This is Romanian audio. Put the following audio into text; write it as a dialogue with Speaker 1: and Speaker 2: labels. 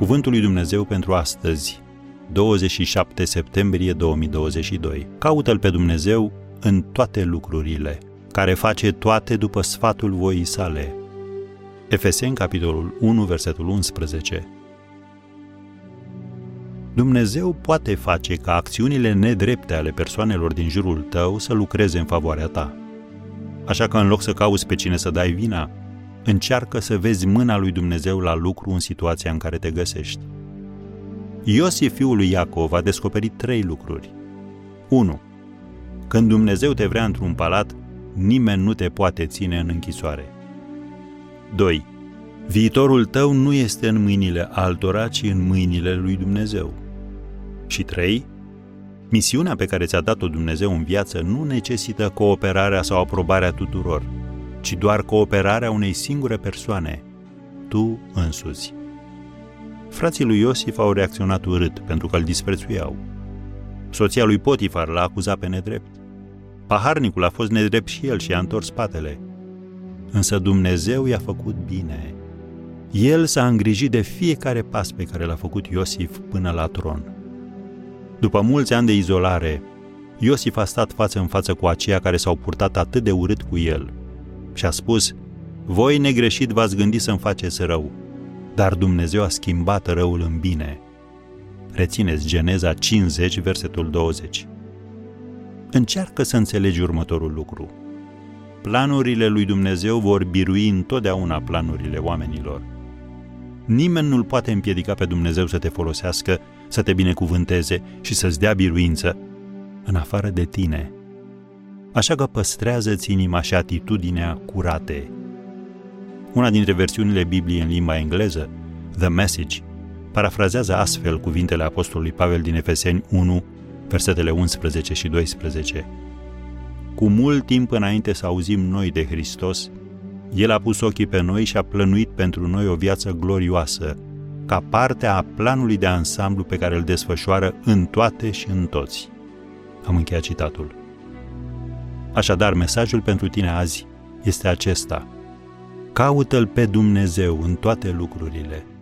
Speaker 1: Cuvântul lui Dumnezeu pentru astăzi, 27 septembrie 2022. Caută-L pe Dumnezeu în toate lucrurile, care face toate după sfatul voii sale. Efeseni, capitolul 1, versetul 11. Dumnezeu poate face ca acțiunile nedrepte ale persoanelor din jurul tău să lucreze în favoarea ta. Așa că în loc să cauți pe cine să dai vina, încearcă să vezi mâna lui Dumnezeu la lucru în situația în care te găsești. Iosif, fiul lui Iacov, a descoperit 3 lucruri. 1. Când Dumnezeu te vrea într-un palat, nimeni nu te poate ține în închisoare. 2. Viitorul tău nu este în mâinile altora, ci în mâinile lui Dumnezeu. Și 3. Misiunea pe care ți-a dat-o Dumnezeu în viață nu necesită cooperarea sau aprobarea tuturor, ci doar cooperarea unei singure persoane, tu însuți. Frații lui Iosif au reacționat urât pentru că îl disprețuiau. Soția lui Potifar l-a acuzat pe nedrept. Paharnicul a fost nedrept și el și i-a întors spatele. Însă Dumnezeu i-a făcut bine. El s-a îngrijit de fiecare pas pe care l-a făcut Iosif până la tron. După mulți ani de izolare, Iosif a stat față în față cu aceia care s-au purtat atât de urât cu el și a spus: voi negreșit v-ați gândit să-mi faceți rău, dar Dumnezeu a schimbat răul în bine. Rețineți Geneza 50, versetul 20. Încearcă să înțelegi următorul lucru. Planurile lui Dumnezeu vor birui întotdeauna planurile oamenilor. Nimeni nu-L poate împiedica pe Dumnezeu să te folosească, să te binecuvânteze și să-ți dea biruință, în afară de tine. Așa că păstrează-ți inima și atitudinea curate. Una dintre versiunile Bibliei în limba engleză, The Message, parafrazează astfel cuvintele apostolului Pavel din Efeseni 1, versetele 11 și 12. Cu mult timp înainte să auzim noi de Hristos, El a pus ochii pe noi și a plănuit pentru noi o viață glorioasă, ca parte a planului de ansamblu pe care îl desfășoară în toate și în toți. Am încheiat citatul. Așadar, mesajul pentru tine azi este acesta: caută-L pe Dumnezeu în toate lucrurile.